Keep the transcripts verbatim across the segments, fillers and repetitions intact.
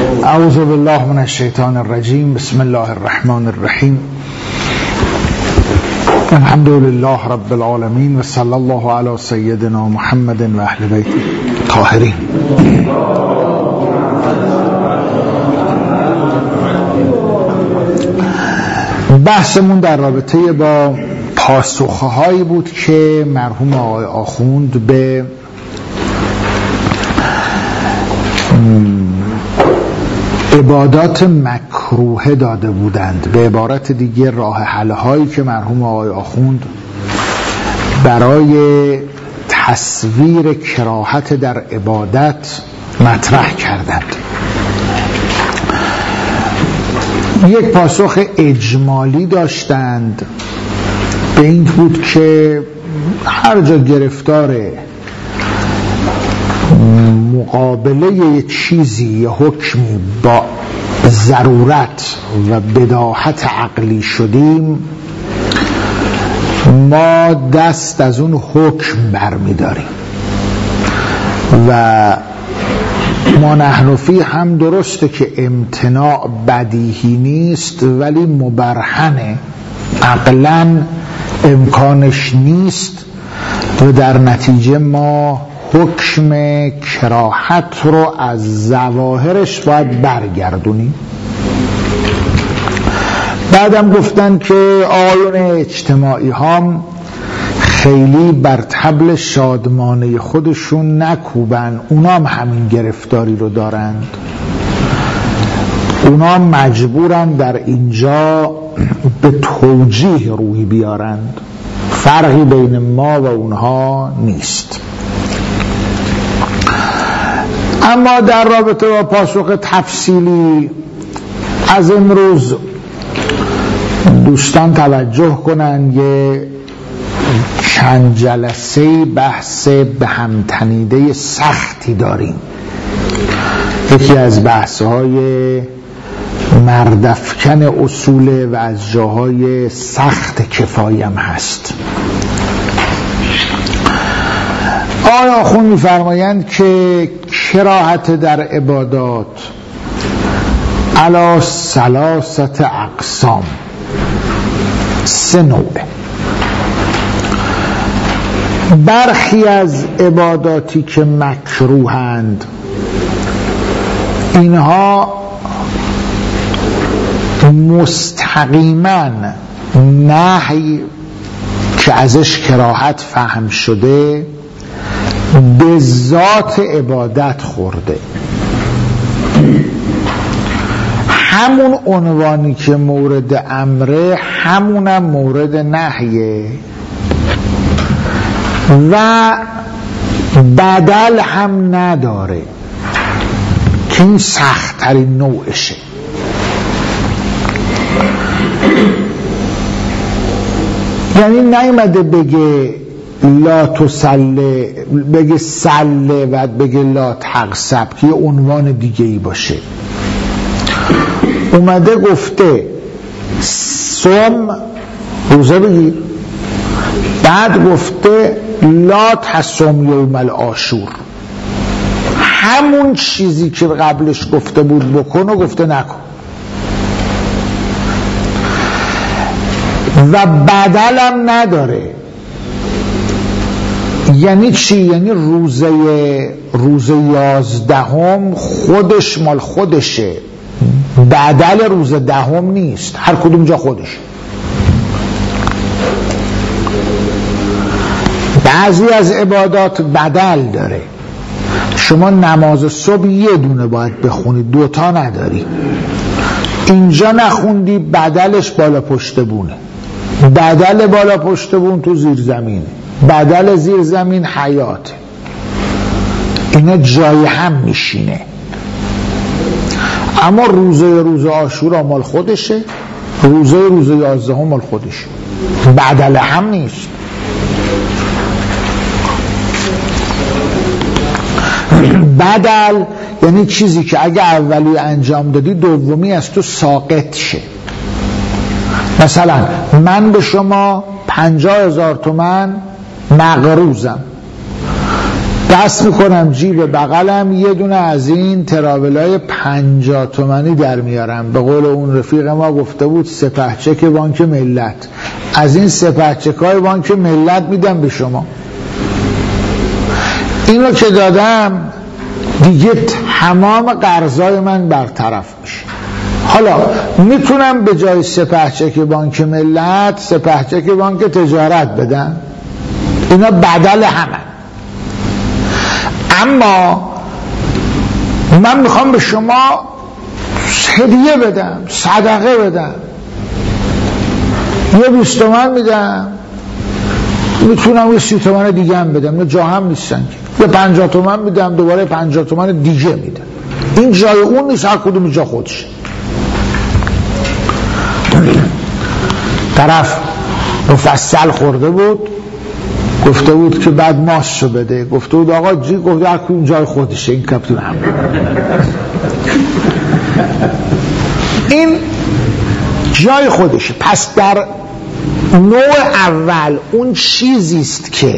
اعوذ بالله من الشیطان الرجیم. بسم الله الرحمن الرحیم. الحمد لله رب العالمین و صلی الله علی سیدنا محمد و اهل بیت الطاهرین. بحثمون در رابطه با پاسخهایی بود که مرحوم آقای آخوند به عبادات مکروه داده بودند. به عبارت دیگه راه حل هایی که مرحوم آقای آخوند برای تصویر کراهت در عبادت مطرح کردند. یک پاسخ اجمالی داشتند به این بود که هر جا گرفتار مقابله یه چیزی یا حکمی با ضرورت و بداهت عقلی شدیم، ما دست از اون حکم برمیداریم و ما نحنفی هم درسته که امتناع بدیهی نیست ولی مبرهنه، عقلاً امکانش نیست و در نتیجه ما حکم کراهت رو از ظواهرش باید برگردونیم. بعدم گفتن که آیون اجتماعی هم خیلی بر طبل شادمانه خودشون نکوبن، اونا هم همین گرفتاری رو دارند، اونا مجبورن در اینجا به توجیه روی بیارند، فرقی بین ما و اونها نیست. اما در رابطه با پاسخ تفصیلی از امروز دوستان توجه کنن یه چند جلسه بحث به هم تنیده سختی داریم. یکی از بحث‌های مردافکن اصوله و از جاهای سخت کفایم هست. آقای آخوند می‌فرمایند که کراهت در عبادات علی ثلاثت اقسام، سه نوعه. برخی از عباداتی که مکروهند اینها مستقیما نهی که ازش کراهت فهم شده به ذات عبادت خورده، همون عنوانی که مورد امره همونم مورد نهیه و بدل هم نداره که این سخت ترین نوعشه. یعنی نیامده بگه لا تسله، بگه سله و بگه لا تقصب که یه عنوان دیگه ای باشه. اومده گفته صوم، روزه بگیر، بعد گفته لا تصوم یوم العاشور، همون چیزی که قبلش گفته بود بکن و گفته نکن و بدلم نداره. یعنی چی؟ یعنی روزه روزه یازدهم خودش مال خودشه، بدل روز دهم نیست، هر کدوم جا خودش. بعضی از عبادات بدل داره. شما نماز صبح یه دونه باید بخونی، دوتا نداری. اینجا نخوندی بدلش بالا پشت بونه، بدل بالا پشت بون تو زیر زمینه، بدل زیر زمین حیاته. اینا جای هم میشینه. اما روزه روزه عاشورا مال خودشه، روزه روزه یازدهم مال خودشه، بدل هم نیست. بدل یعنی چیزی که اگه اولی انجام دادی دومی از تو ساقط شه. مثلا من به شما پنجاه هزار تومن مقروضم، دست میکنم جیب بغلم یه دونه از این تراولای پنجاه تومنی در میارم. به قول اون رفیق ما گفته بود سپهچک بانک ملت. از این سپهچکای بانک ملت میدم به شما. اینو که دادم دیگه تمام قرضای من برطرف میشه. حالا میتونم به جای سپهچک بانک ملت سپهچک بانک تجارت بدم، اینا بدل همه. اما من میخوام به شما هدیه بدم، صدقه بدم. یه بیست تومن میدم، میتونم یه سی تومن دیگه هم بدم، نه جا هم نیستن. یه پنجاه تومن میدم، دوباره پنجاه تومن دیگه میدم. این جای اون نیست، هر کدوم جا خودش. طرف مفصل خورده بود، گفته بود که بعد ماستشو بده. گفته بود آقا جی، گفته هر کدوم جای خودشه، این کپتون هم. این جای خودشه. پس در نوع اول اون چیزیست که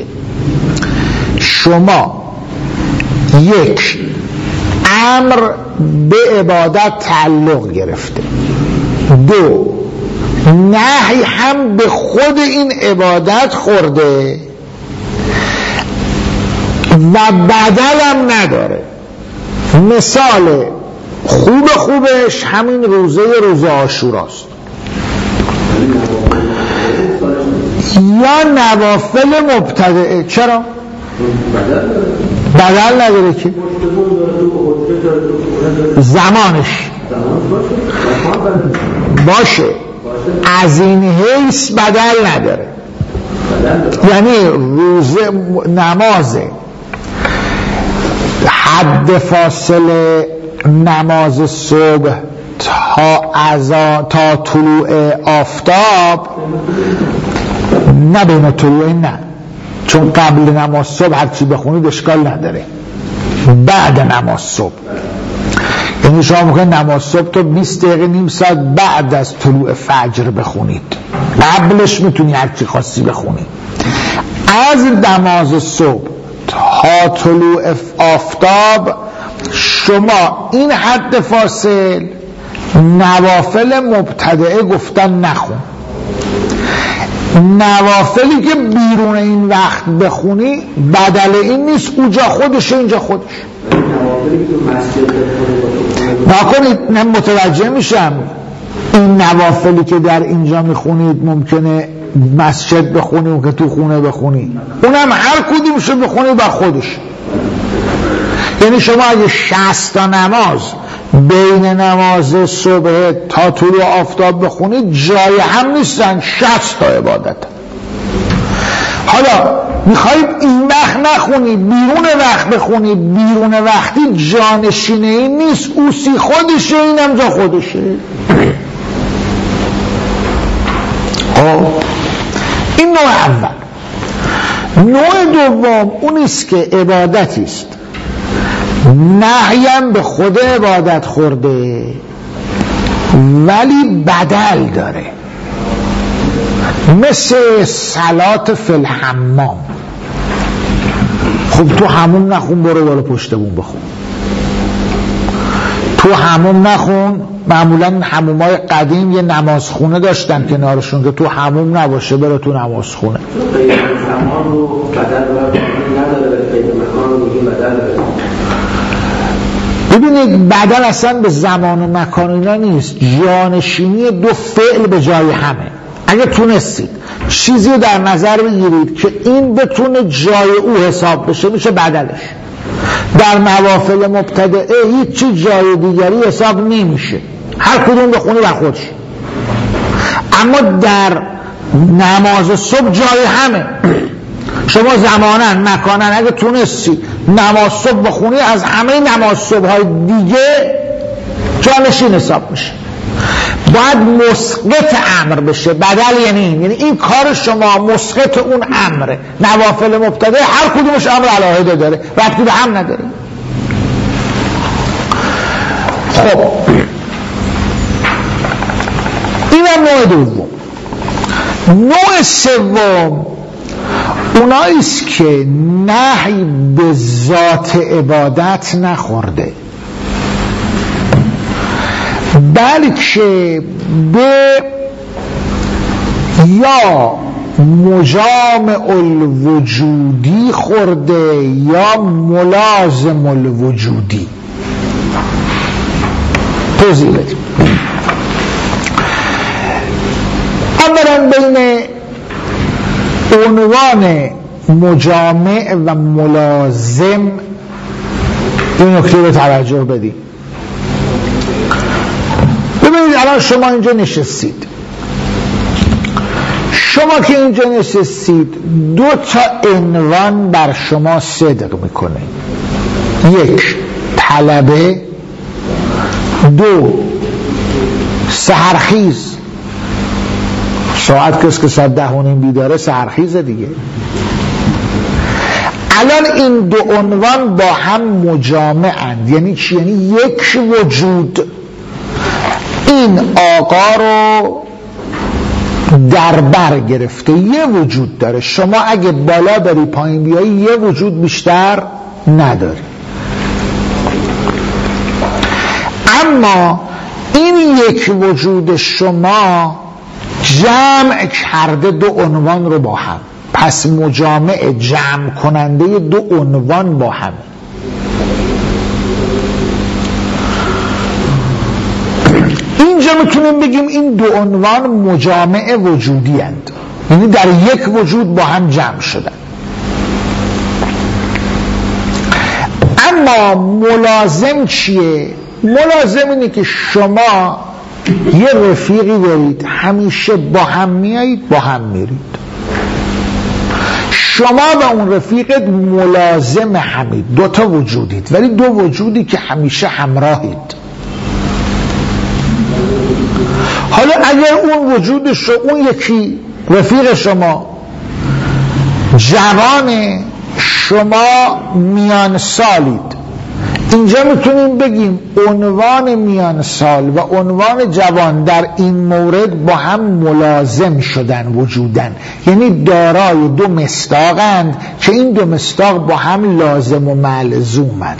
شما یک امر به عبادت تعلق گرفته، دو نهی هم به خود این عبادت خورده و بدل هم نداره. مثال خوب خوبش همین روزه روزه عاشوراست یا نوافل مبتدعه. چرا؟ بدل نداره که زمانش باشه، از این حیث بدل نداره. یعنی روزه نماز حد فاصله نماز صبح تا ازا تا طلوع آفتاب، نه بین طلوع، نه، چون قبل نماز صبح هرچی بخونید اشکال نداره. بعد نماز صبح یعنی شما ممکن نماز صبح تو بیست دقیقه نیم ساعت بعد از طلوع فجر بخونید، قبلش میتونی هرچی خاصی بخونید. از نماز صبح تا طلوع آفتاب شما این حد فاصل نوافل مبتدعه گفتن نخون. نوافلی که بیرون این وقت بخونی بدل این نیست، اونجا خودشه اینجا خودش. نکنید، نه متوجه میشم این نوافلی که در اینجا میخونید ممکنه مسجد بخونی و که تو خونه بخونی، اونم هر کدومشو بخونی با خودش. یعنی شما اگه شصت تا نماز بین نماز صبح تا طلوع آفتاب بخونید جای هم نیستن، شصت تا عبادت. حالا میخواید این وقت نخونی بیرون وقت بخونی، بیرون وقتی جانشینه این نیست، اوسی خودشه، اینم جا خودشه. آه. این نوع اول. نوع دوم اونیست که عبادتی است نهیم به خود عبادت خورده ولی بدل داره، مثل صلات فی الحمام. خب تو همون نخون، برو بالا پشت بون بخون. تو همون نخون. معمولا همومای قدیم یه نمازخونه داشتن کنارشون که تو هموم نباشه، برو تو نمازخونه. ببینید بدل اصلا به زمان و مکان اینا نیست، جانشینی دو فعل به جای همه. اگه تونستید چیزی رو در نظر بگیرید که این بتونه جای او حساب بشه، میشه بدلش. در نوافل مبتدعه هیچی جای دیگری حساب نمیشه، هر کدوم بخونی بر خودش. اما در نماز صبح جای همه. شما زمانن مکانن اگه تونستی نماز صبح بخونی، از همه نماز صبح های دیگه جانشین حساب میشه. باید مسقط امر بشه. بدل یعنی این یعنی این کار شما مسقط اون امره. نوافل مبتدع هر کدومش امر علاهده داره، ربطی به هم نداره. خب اینم نوع دوم. نوع سوم اوناییست که نهی به ذات عبادت نخورده، بلکه به یا مجامع الوجودی خورده یا ملازم الوجودی. توضیح بدیم. اولا بین عنوان مجامع و ملازم این نکته رو توجه بدیم. ببینید الان شما اینجا نشستید، شما که اینجا نشستید دو تا عنوان بر شما صدق میکنه، یک طلبه، دو سحرخیز. ساعت کس که ساعت ده و نیم بیداره سحرخیزه دیگه. الان این دو عنوان با هم مجامعند. یعنی چی؟ یعنی یک وجود این آقا رو در بر گرفته، یه وجود داره. شما اگه بالا بری پایین بیایی یه وجود بیشتر نداری. اما این یک وجود شما جمع کرده دو عنوان رو با هم، پس مجامع جمع کننده دو عنوان با هم. اینجا میتونیم بگیم این دو عنوان مجامع وجودی هستند، یعنی در یک وجود با هم جمع شدن. اما ملازم چیه؟ ملازم اینه که شما یه رفیقی دارید، همیشه با هم میایید با هم میرید، شما و اون رفیقت ملازم همید، دو تا وجودید ولی دو وجودی که همیشه همراهید. حالا اگر اون وجود شما، اون یکی رفیق شما جوانه، شما میان سالید، اینجا میتونیم بگیم عنوان میان سال و عنوان جوان در این مورد با هم ملازم شدن وجودن، یعنی دارای دو مصداقند که این دو مصداق با هم لازم و ملزومند.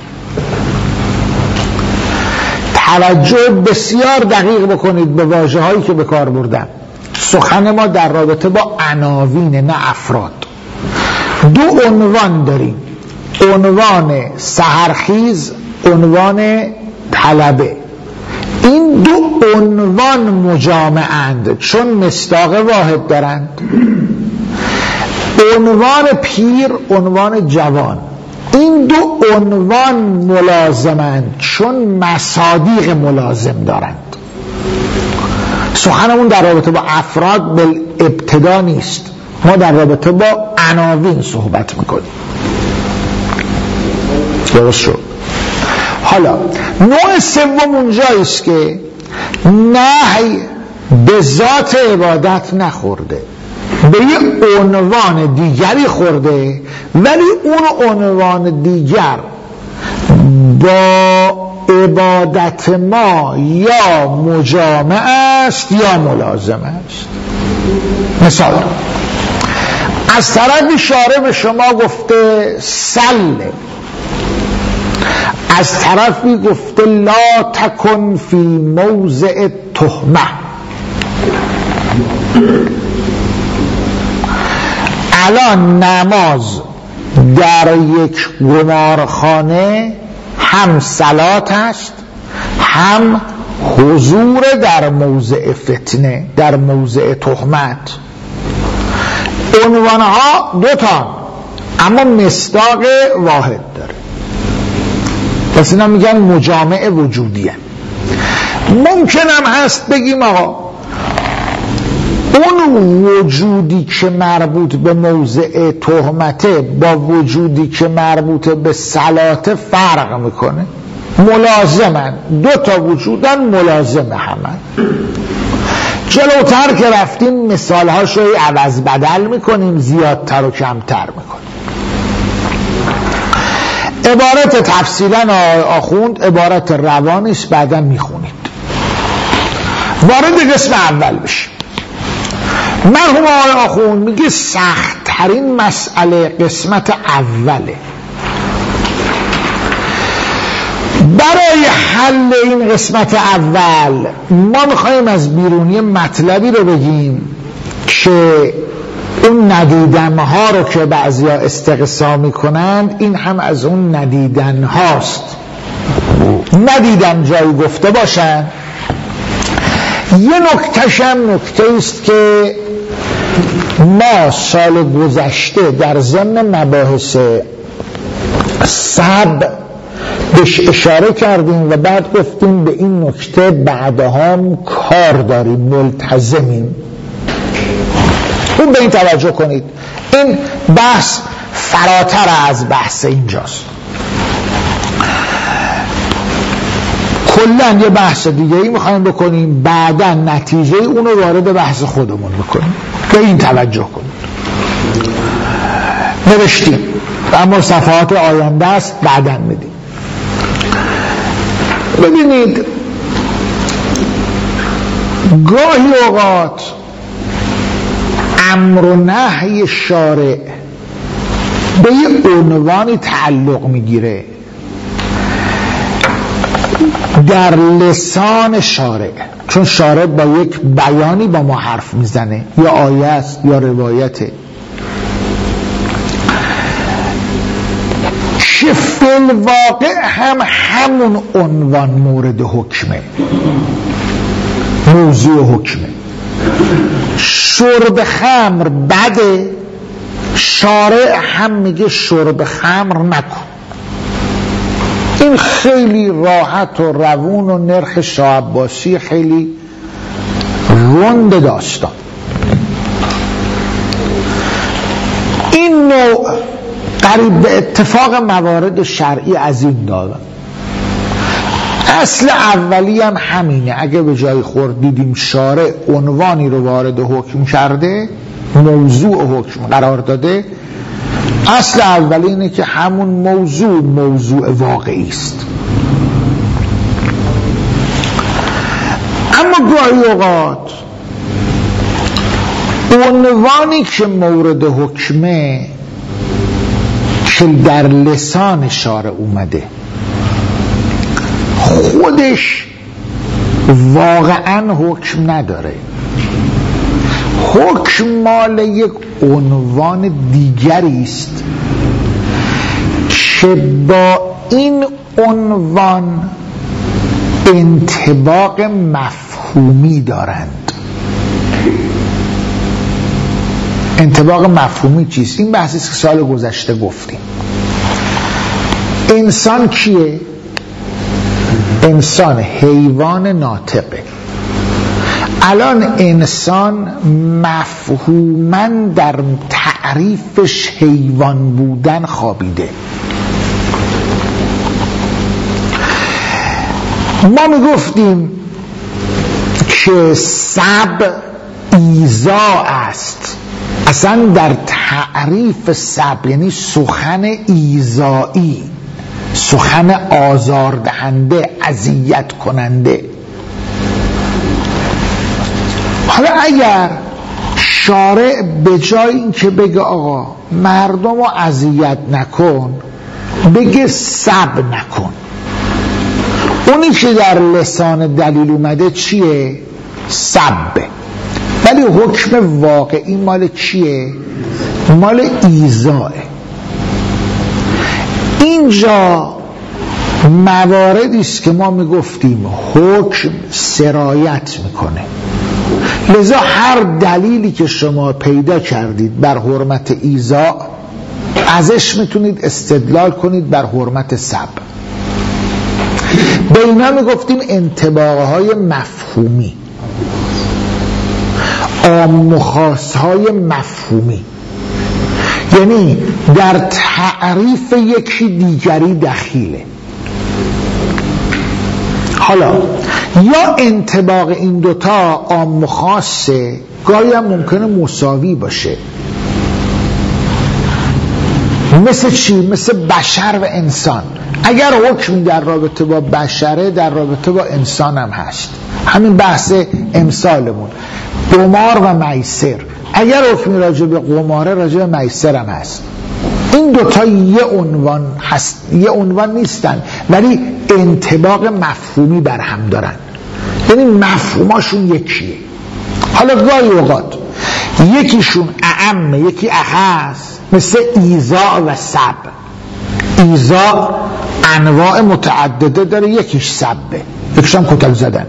توجه بسیار دقیق بکنید به واژه هایی که به کار بردم. سخن ما در رابطه با عناوین نه افراد. دو عنوان داریم، عنوان سحرخیز، عنوان طلبه. این دو عنوان مجامعند چون مصداق واحد دارند. عنوان پیر، عنوان جوان، این دو عنوان ملازمند چون مصادیق ملازم دارند. سخنمون در رابطه با افراد بالابتدا نیست، ما در رابطه با عناوین صحبت میکنیم. درست شد؟ حالا نوع سوم اونجاییست که نهی به ذات عبادت نخورده، به یه عنوان دیگری خورده، ولی اون عنوان دیگر با عبادت ما یا مجامع است یا ملازم است. مثال از طرف شارع به شما گفته سله، از طرفی گفته لا تکن فی موضع تهمه. الان نماز در یک قمارخانه هم صلات است، هم حضور در موضع فتنه، در موضع تهمت. عنوانها دو تا اما مصداق واحد داره، پس اینا میگن مجامع وجودی هست. ممکن هم هست بگیم آقا اون وجودی که مربوط به موضع تهمته با وجودی که مربوط به صلات فرق میکنه، ملازمن، دو تا وجودن ملازم همن. جلوتر که رفتیم مثالهاش رو عوض بدل میکنیم، زیادتر و کمتر میکنیم. عبارت تفصیلا آخوند عبارت روانیست، بعدا میخونید. وارد قسم اول بشیم. مرحوم آقای آخوند میگه سخت مهمترین مسئله قسمت اوله. برای حل این قسمت اول ما میخوایم از بیرونی مطلبی رو بگیم که اون ندیدنها رو که بعضیا استقصا میکنند این هم از اون ندیدن هاست. ندیدن جایی گفته باشن. یه نکتهش هم نکته است که ما سال گذشته در ضمن مباحث سبع بهش اشاره کردیم و بعد گفتیم به این نکته بعدها هم کار داریم، ملتزمیم. خوب به این توجه کنید، این بحث فراتر از بحث اینجاست. کلا یه بحث دیگه ای میخوایم بکنیم، بعدا نتیجه اونو وارد بحث خودمون بکنیم. به این توجه کنید. نوشتیم اما صفحات آینده است بعدا میدیم. ببینید گاهی اوقات امر و نهی شارع به یه عنوانی تعلق میگیره در لسان شارع، چون شارع با یک بیانی با ما حرف میزنه، یا آیه است یا روایته، که فی الواقع هم همون عنوان مورد حکمه، موضوع حکمه. شرب خمر بده، شارع هم میگه شرب خمر نکن. این خیلی راحت و روون و نرخ شاه عباسی خیلی روند داستان. این نوع قریب به اتفاق موارد شرعی از این دارن. اصل اولی هم همینه. اگه به جای خورد دیدیم شارع عنوانی رو وارد حکم کرده، موضوع حکم قرار داده، اصل اولی اینه که همون موضوع موضوع واقعی است. اما گاهی اوقات عنوانی که مورد حکمه که در لسان شارع اومده خودش واقعا حکم نداره. حکم مال یک عنوان دیگری است که با این عنوان انطباق مفهومی دارند. انطباق مفهومی چیست؟ این بحثی که سال گذشته گفتیم. انسان کیه؟ انسان حیوان ناطقه. الان انسان مفهوماً در تعریفش حیوان بودن خوابیده. ما میگفتیم که سبع ایذا است. اصلا در تعریف سبع یعنی سخن ایذایی، سخن آزاردهنده، اذیت کننده. حالا اگر شارع به جای این که بگه آقا مردم رو اذیت نکن، بگه سب نکن، اونی که در لسان دلیل اومده چیه؟ سبه. ولی حکم واقعی مال چیه؟ مال ایذاه. اینجا مواردی است که ما میگفتیم حکم سرایت میکنه. لذا هر دلیلی که شما پیدا کردید بر حرمت ایذا، ازش میتونید استدلال کنید بر حرمت سب. به اینا میگفتیم انطباقهای مفهومی، عام و خاصهای مفهومی، یعنی در تعریف یکی دیگری دخیله. حالا یا انطباق این دوتا عام و خاصه، گاهی هم ممکنه مساوی باشه. مثل چی؟ مثل بشر و انسان. اگر حکم در رابطه با بشره در رابطه با انسان هم هست. همین بحث امثالمون قمار و میسر، اگر حکمی راجع به قماره راجع به میسر هم هست. این دوتا یه عنوان هست، یه عنوان نیستن ولی انطباق مفهومی بر هم دارن، یعنی مفهوماشون یکیه. حالا گاهی اوقات یکیشون اعمه یکی اخص، مثل ایذاء و سب. ایذاء انواع متعدده داره، یکیش سبه، یکیش هم کتک زدنه.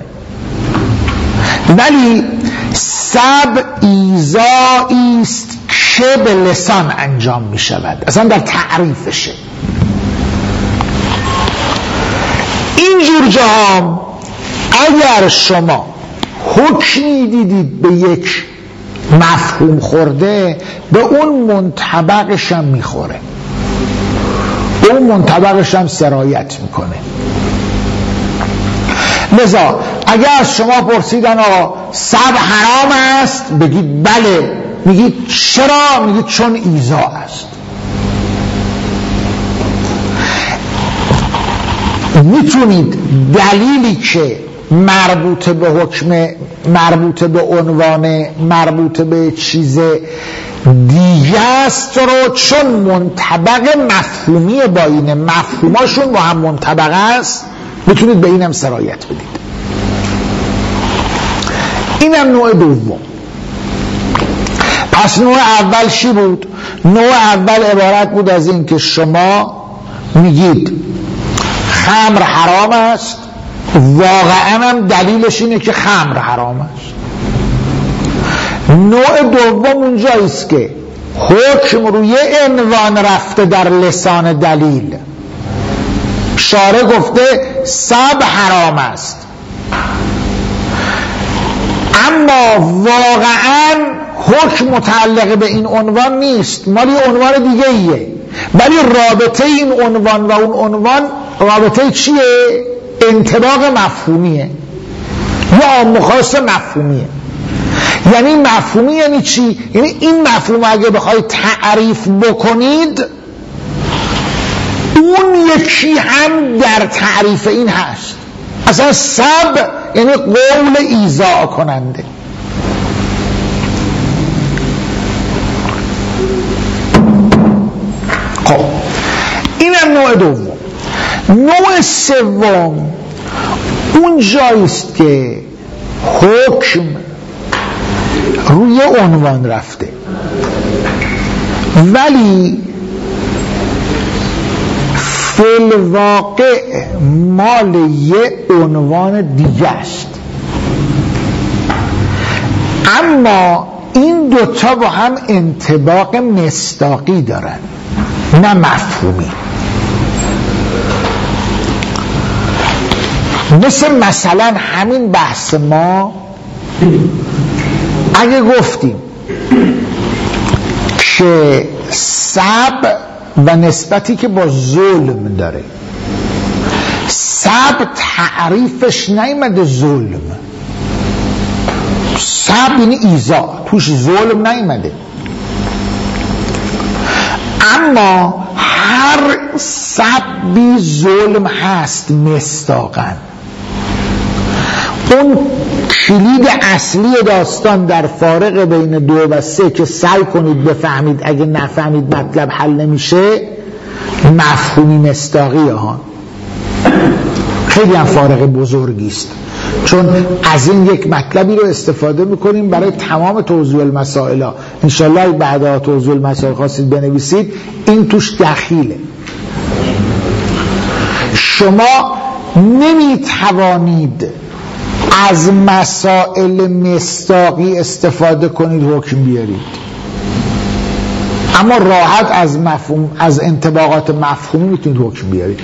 ولی سب ایذائی است که به لسان انجام می شود، اصلا در تعریفشه. اینجور جاها اگر شما حکمی دیدید به یک مفهوم خورده، به اون منطبقش هم میخوره، به اون منطبقش هم سرایت میکنه. لذا اگر از شما پرسیدن آقا سب حرام است، بگید بله. میگید چرا؟ میگید چون ایذا است. میتونید دلیلی که مربوط به حکم، مربوط به عنوان، مربوط به چیز دیگه است رو، چون منطبق مفهومی با اینه، مفهوماشون با هم منطبق است، میتونید به اینم سرایت بدید. اینم نوع دوم. پس نوع اول چی بود؟ نوع اول عبارت بود از این که شما میگید خمر حرام است، واقعا هم دلیلش اینه که خمر حرام است. نوع دوم اونجاییست که حکم روی عنوان رفته در لسان دلیل. شارع گفته سب حرام است، اما واقعا حکم متعلق به این عنوان نیست، مالی عنوان دیگه ایه، ولی رابطه این عنوان و اون عنوان رابطه چیه؟ انطباق مفهومیه یا عام خاص مفهومیه. یعنی مفهومی یعنی چی؟ یعنی این مفهوم اگه بخواید تعریف بکنید، اون یکی هم در تعریف این هست. اصلا سب یعنی قول ایذاء کننده. خب اینم نوع دوم. نوع سوم اون جاییست که حکم روی عنوان رفته ولی فی‌الواقع مال یه عنوان دیگه است، اما این دوتا با هم انطباق مصداقی دارن نه مفهومی. مثل مثلا همین بحث ما اگه گفتیم که سب و نسبتی که با ظلم داره، سب تعریفش نیامده ظلم، سب یعنی ایذا، توش ظلم نیامده، اما هر سبی ظلم هست مصداقاً. اون کلید اصلی داستان در فارق بین دو و سه که سعی کنید بفهمید، اگه نفهمید مطلب حل نمیشه، مفهومی مصداقی ها. خیلی هم فارق بزرگی است، چون از این یک مطلبی رو استفاده میکنیم برای تمام توضیح المسائل ها. انشالله بعدا توضیح المسائل خواستید بنویسید، این توش دخیله. شما نمیتوانید از مسائل مصداقی استفاده کنید حکم بیارید، اما راحت از مفهوم، از انطباقات مفهومی میتونید حکم بیارید.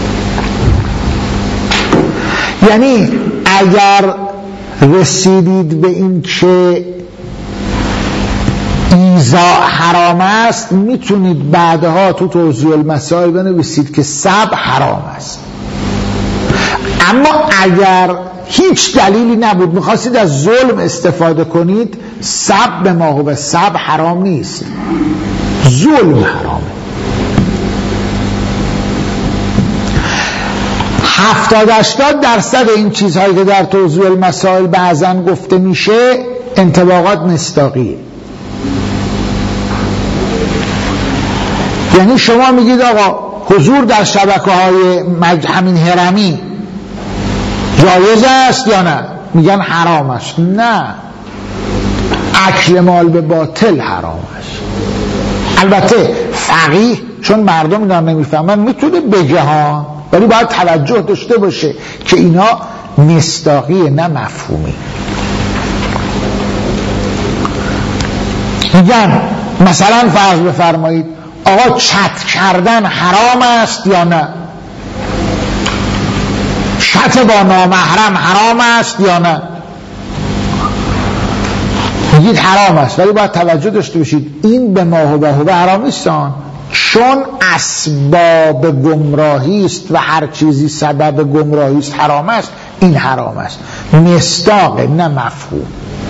یعنی اگر رسیدید به این که ایذاء حرام است، میتونید بعدها تو توضیح المسائل بنویسید که سب حرام است. اما اگر هیچ دلیلی نبود، میخواستید از ظلم استفاده کنید، سب به ما و سب حرام نیست، ظلم حرامه. هفتاد هشتاد درصد این چیزهایی که در توضیح المسائل بعضا گفته میشه انطباقات مصداقیه. یعنی شما میگید آقا حضور در شبکه های مج... همین هرمی جایز است یا نه؟ میگن حرام است. نه، اکل مال به باطل حرام است. البته فقیه چون مردم اینا نمیفهمن میتونه بگه ها، ولی باید توجه داشته باشه که اینا مصداقیه نه مفهومی. میگن مثلا فرض بفرمایید آقا چت کردن حرام است یا نه؟ چت با نامحرم حرام است یا نه؟ میگید حرام است، ولی باید توجه داشته باشید این به ما هو هو حرام نیستان، چون اسباب گمراهی است و هر چیزی سبب گمراهی است حرام است. این حرام است، مصداق نه مفهوم.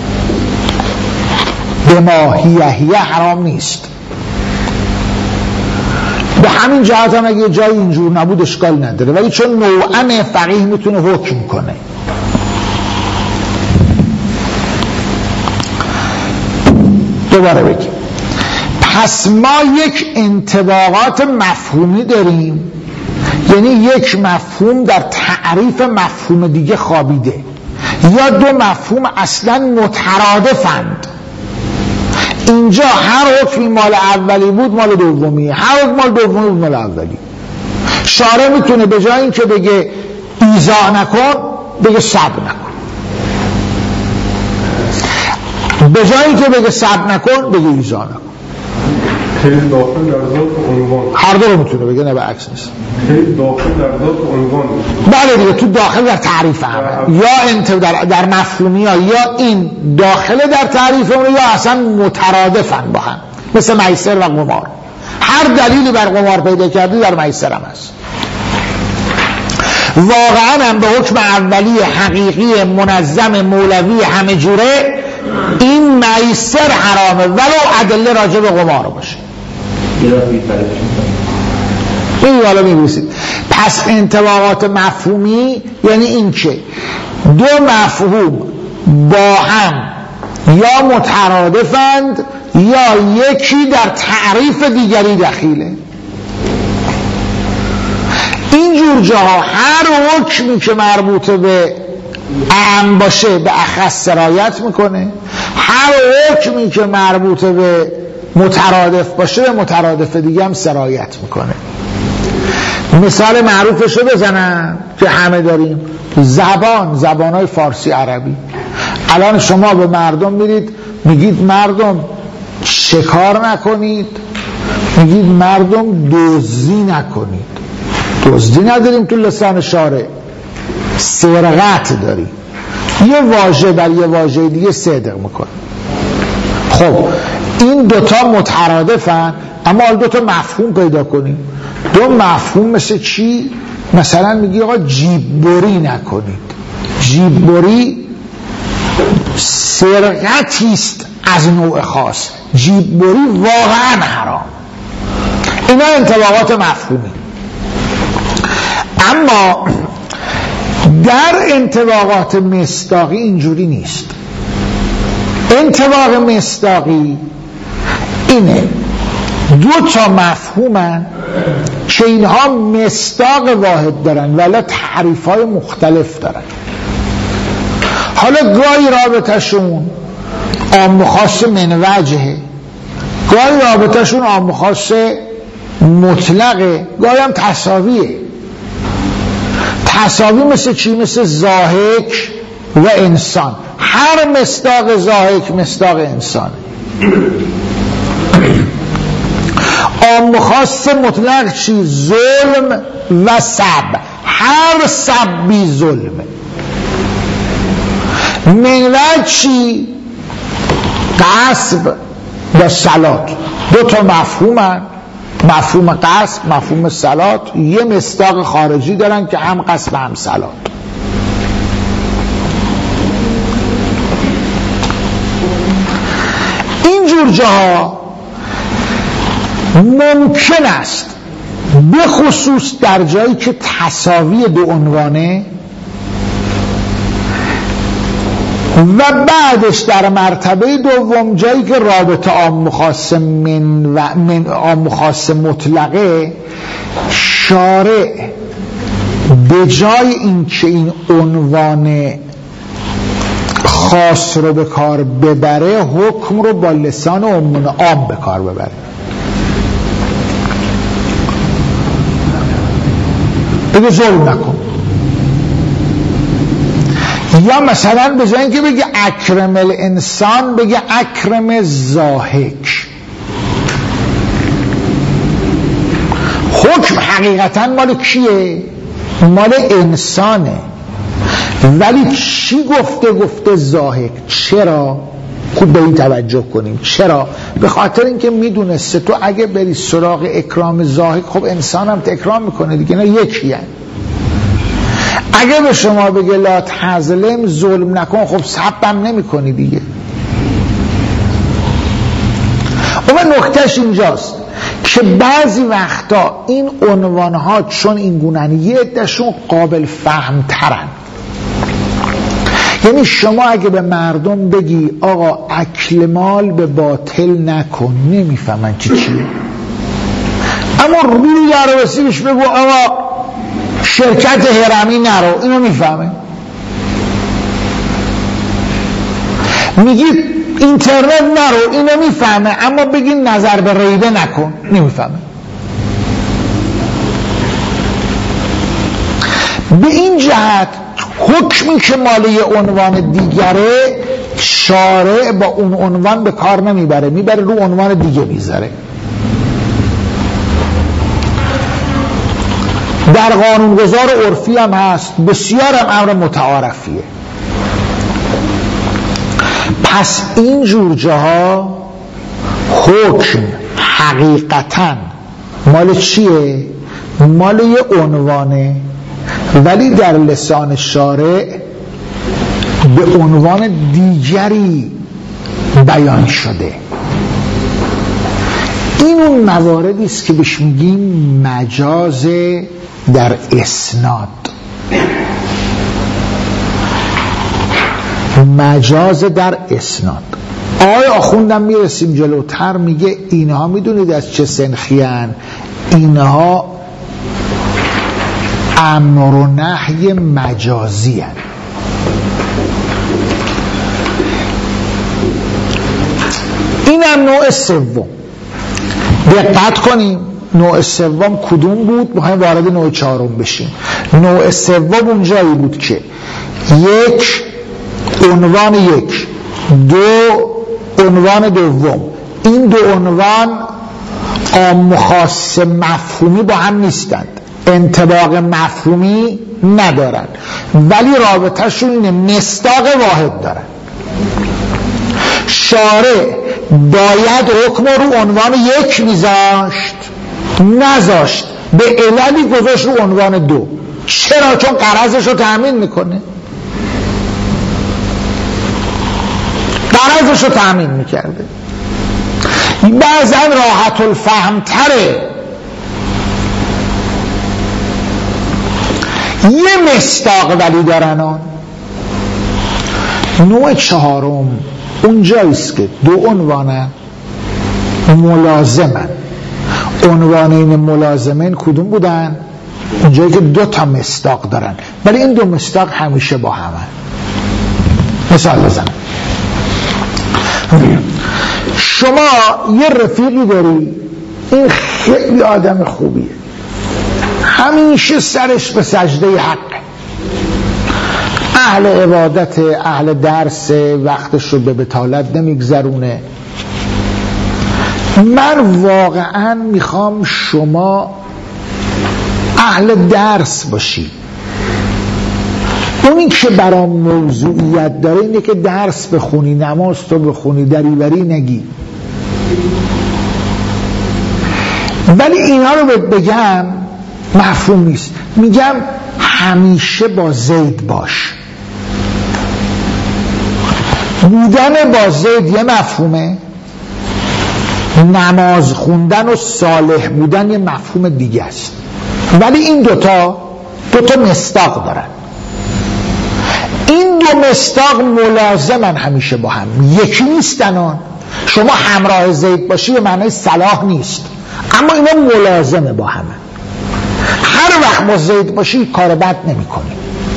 به ما هیه هیه حرام نیست. به همین جهت هم اگه جای اینجور نبود اشکال نداره، ولی چون نوعا فقیه میتونه حکم کنه. دوباره بگیم، پس ما یک انطباقات مفهومی داریم، یعنی یک مفهوم در تعریف مفهوم دیگه خوابیده، یا دو مفهوم اصلا مترادفند. اینجا هر حکمی مال اولی بود مال دومیه، هر حکم مال دومی بود مال اولی. شارع میتونه به جای این که بگه ایذا نکن بگه صبر نکن، به جای این که بگه صبر نکن بگه ایذا نکن. خیلی داخل در ذات عنوان، هر دو رو میتونه بگه، نه به عکس نیست. خیلی داخل در ذات عنوان، بله دیگه، تو داخل در تعریف همه، یا انت در, در مفهومی ها، یا این داخل در تعریف اون، یا اصلا مترادفن با هم، مثل میسر و قمار. هر دلیلی بر قمار پیدا کردی در میسر هم هست. واقعا هم به حکم اولی حقیقی منظم مولوی همه جوره این میسر حرامه ولو ادله راجع به قمار باشه. این حالا می‌بوسید. پس انطباقات مفهومی یعنی این که دو مفهوم با هم یا مترادفند یا یکی در تعریف دیگری دخیله. اینجور جاها هر حکمی که مربوط به اعم باشه به اخص سرایت میکنه، هر حکمی که مربوط به مترادف باشه به مترادف دیگه هم سرایت میکنه. مثال معروفش رو بزنم که همه داریم، زبان زبانهای فارسی عربی. الان شما به مردم میرید میگید مردم شکار نکنید، میگید مردم دزدی نکنید. دزدی نداریم تو لسان شارع، سرقت داریم. یه واژه بر یه واژه دیگه صدق میکنه. خب این دوتا مترادفن، اما حال دوتا مفهوم پیدا کنیم. دو مفهوم مثل چی؟ مثلا میگی آقا جیب بری نکنید. جیب بری سرقتی است از نوع خاص، جیب بری واقعا حرام. اینا انطباقات مفهومی. اما در انطباقات مصداقی اینجوری نیست. انطباق مصداقی اینه دو تا مفهومن که اینها مصداق واحد دارن ولی تعریف‌های مختلف دارن. حالا گاهی رابطه‌شون عام و خاص من وجهه، گاهی رابطه‌شون عام و خاص مطلقه، گاهی هم تساویه. تساوی مثل چی؟ مثل ضاحک و انسان. هر مصداق ضاحک مصداق انسانه. عام و خاص مطلق چی؟ ظلم و سب. هر سبی ظلمه. منوج چی؟ قصب و صلات. دو تا مفهومن، مفهوم قصب، مفهوم صلات، یه مصداق خارجی دارن که هم قصب هم صلات. اینجور جاها ممکن است به خصوص در جایی که تساوی دو عنوانه و بعدش در مرتبه دوم جایی که رابطه عام و خاص من و من عام و خاص مطلقه، شارع به جای اینکه این عنوان خاص رو به کار ببره، حکم رو با لسان عموم عام به کار ببره. بگه ظلم نکن، یا مثلا به جای اینکه بگه اکرم الانسان بگه اکرم ضاحک. حکم حقیقتا مال کیه؟ مال انسانه، ولی چی گفته؟ گفته ضاحک. چرا؟ خوب به این توجه کنیم. چرا؟ به خاطر اینکه میدونسته تو اگه بری سراغ اکرام ضاحک، خب انسان هم اکرام میکنه دیگه، نه یکی هست. اگه به شما بگه لا تظلم، ظلم نکن، خب سبم نمی کنی دیگه. اما نکتهش اینجاست که بعضی وقتا این عنوانها چون این گونه‌ان، یه عده‌شون قابل فهم ترن. یعنی شما اگه به مردم بگی آقا اکل مال به باطل نکن، نمیفهمن چی چیه. اما روی درواسی بهش بگو آقا شرکت هرمی نرو، اینو میفهمه. میگی اینترنت نرو، اینو میفهمه. اما بگی نظر به ریبه نکن، نمیفهمه. به این جهت حکمی که مال یه عنوان دیگره، شارع با اون عنوان به کار نمیبره، میبره رو عنوان دیگه میذاره. در قانونگذار عرفی هم هست، بسیار هم امر متعارفیه. پس این جور جاها حکم حقیقتا مال چیه؟ مال یه عنوانه، ولی در لسان شارع به عنوان دیگری بیان شده. این اون مواردی است که بهش میگیم مجاز در اسناد. مجاز در اسناد. آقای آخوندم میرسیم جلوتر میگه اینها میدونید از چه سنخی هن؟ اینها امر و نهی مجازی هن. اینم نوع سوم. دقت کنیم نوع سوم کدوم بود؟ میخوایم وارد نوع چهارم بشیم. نوع سوم اونجایی بود که یک عنوان یک، دو عنوان دوم. این دو عنوان عام و خاص مفهومی با هم نیستند، انطباق مفهومی ندارن، ولی رابطهشون اینه، مصداق واحد دارن. شارع باید حکم رو عنوان یک میذاشت، نذاشت، به عللی گذاشت رو عنوان دو. چرا؟ چون غرضش رو تأمین میکنه، غرضش رو تأمین میکرده. بعضا راحت الفهم تره، یه مصداق ولی دارن. آن نوع چهارم اونجاییست که دو عنوان ملازمن. عنوانین ملازمین کدوم بودن؟ اونجایی که دو تا مصداق دارن، ولی این دو مصداق همیشه با همن. مثال بزنم، شما یه رفیقی داری، این خیلی آدم خوبیه، همیشه سرش به سجده حقه، اهل عبادت، اهل درس، وقتش رو به بطالت نمیگذرونه. من واقعا میخوام شما اهل درس باشی. اونی که برام موضوعیت داره اینه که درس بخونی، نماز تو بخونی، دریوری نگی. ولی اینا رو بگم مفهوم نیست. میگم همیشه با زید باش. بودن با زید یه مفهومه، نماز خوندن و صالح بودن یه مفهوم دیگه است، ولی این دوتا دوتا مصداق دارن. این دو مصداق ملازمن همیشه با هم، یکی نیستن. آن شما همراه زید باشی به معنای صلاح نیست، اما اینا ملازمه با همه. هر وقت با زید باشی کار بد نمی کنی.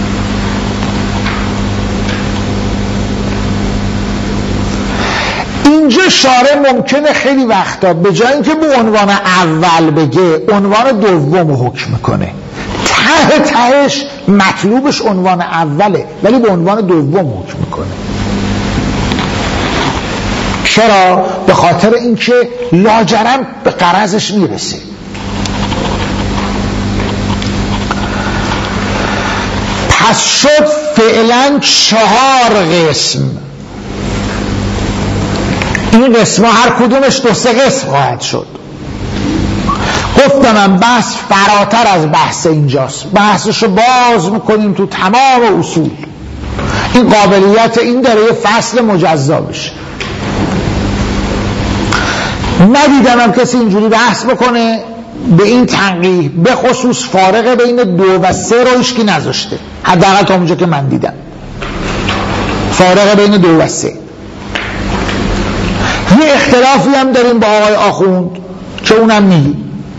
اینجا شارع ممکنه خیلی وقتا به جای اینکه به عنوان اول بگه عنوان دوم رو حکم کنه. ته تهش مطلوبش عنوان اوله ولی به عنوان دوم حکم میکنه. چرا؟ به خاطر اینکه لاجرم به غرضش میرسه. پس شد فعلا چهار قسم. این قسم هر کدومش دو سه قسم خواهد شد. گفتم من بحث فراتر از بحث اینجاست، بحثشو باز میکنیم تو تمام اصول. این قابلیت این داره یه فصل مجزا بشه. ندیدم هم کسی اینجوری بحث بکنه به این تنقیح، به خصوص فارق بین دو و سه رو هیچکی نذاشته، حداقل تا اونجا که من دیدم. فارق بین دو و سه. یه اختلافی هم داریم با آقای آخوند که اونم میگی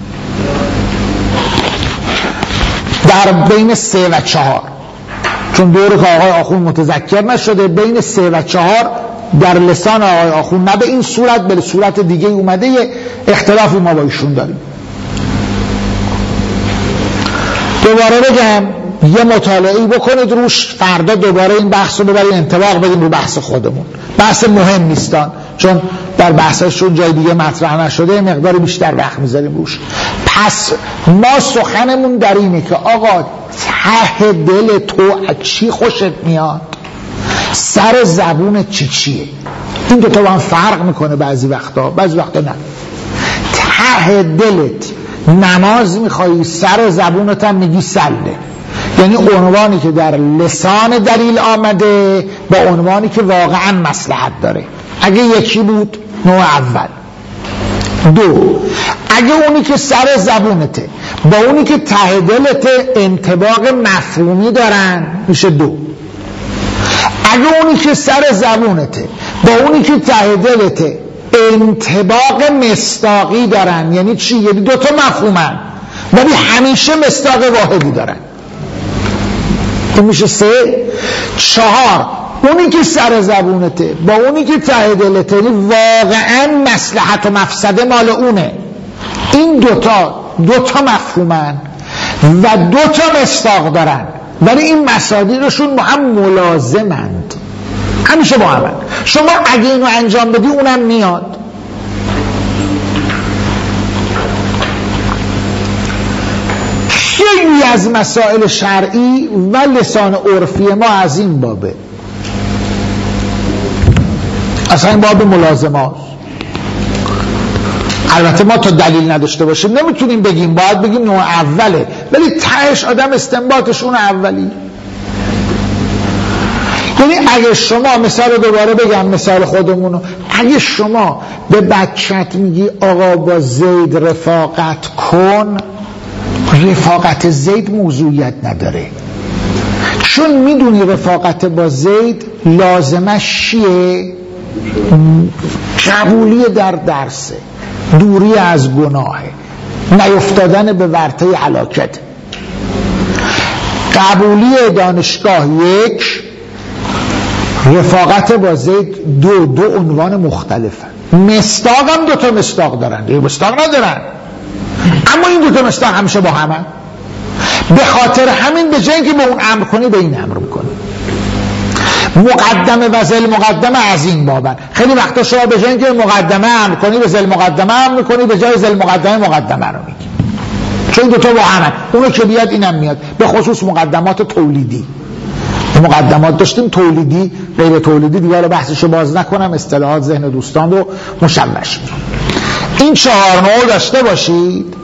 در بین سه و چهار، چون دوره که آقای آخوند متذکر نشده، بین سه و چهار در لسان آقای آخوند نه به این صورت به صورت دیگه اومده، یه اختلافی ما با ایشون داریم. دوباره بگم یه مطالعه‌ای بکنید روش، فردا دوباره این بحث رو ببرید انطباق بدیم رو بحث خودمون. بحث مهم نیستان، چون در بحثشون جای دیگه مطرح نشده، مقدار بیشتر وقت میذاریم روش. پس ما سخنمون در اینه که آقا ته دل تو از چی خوشت میاد، سر زبون چی چیه. این دوتا با هم فرق میکنه بعضی وقتا، بعضی وقتا نه. ته دلت نماز میخوایی، سر زبونت هم میگی سله، یعنی عنوانی که در لسان دلیل آمده با عنوانی که واقعا مصلحت داره. اگه یکی بود نوع اول. دو، اگه اونی که سر زبونته با اونی که ته دلته انطباق مفهومی دارن میشه دو. اگه اونی که سر زبونته با اونی که ته دلته انطباق مصداقی دارن، یعنی چی؟ یعنی دوتا مفهومن ولی همیشه مصداق واحدی دارن، این میشه سه. چهار، اونی که سر زبونته با اونی که ته دلته واقعا مصلحت و مفسده مال اونه. این دوتا دوتا مفهومن و دوتا مصداق دارن ولی این مصادیرشون با هم ملازمند، همیشه با همند. شما اگه اینو انجام بدی اونم میاد. خیلی از مسائل شرعی و لسان عرفی ما از این بابه، اصلا این باب ملازمات. البته ما تا دلیل نداشته باشیم نمیتونیم بگیم، باید بگیم نوع اوله، ولی تهش آدم استنباطش اون اولی. یعنی اگه شما مثال دوباره بگم، مثال خودمونو، اگه شما به بچت میگی آقا با زید رفاقت کن، رفاقت زید موضوعیت نداره، چون میدونی رفاقت با زید لازمش چیه؟ قبولی در درسه، دوری از گناهه، نیفتادن به ورطه هلاکت. قبولی دانشگاه یک، رفاقت با زید دو، دو عنوان مختلفه. مصداق هم دو تا مصداق دارن، یه مصداق ندارن، اما این دو تا مصداق همیشه با همه. به خاطر همین به جایی که به اون امر کنی به این امر میکنی. مقدمه و ذل مقدمه از این بابن. خیلی وقتا شما به جایی که مقدمه امر کنی به ذل مقدمه امر میکنی، به جای ذل مقدمه مقدمه رو میگی، چون دو تا با همه. اونو که بیاد اینم میاد، به خصوص مقدمات تولیدی. مقدمات داشتیم تولیدی، غیر تولیدی دیگه رو بحثشو باز نکنم، اصطلاحات ذهن دوستان رو مشوش. این چهار نوع داشته باشید.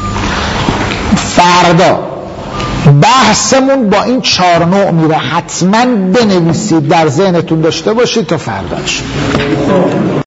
فردا بحثمون با این چهار نوع میره، حتما بنویسید، در ذهنتون داشته باشید تا فرداش.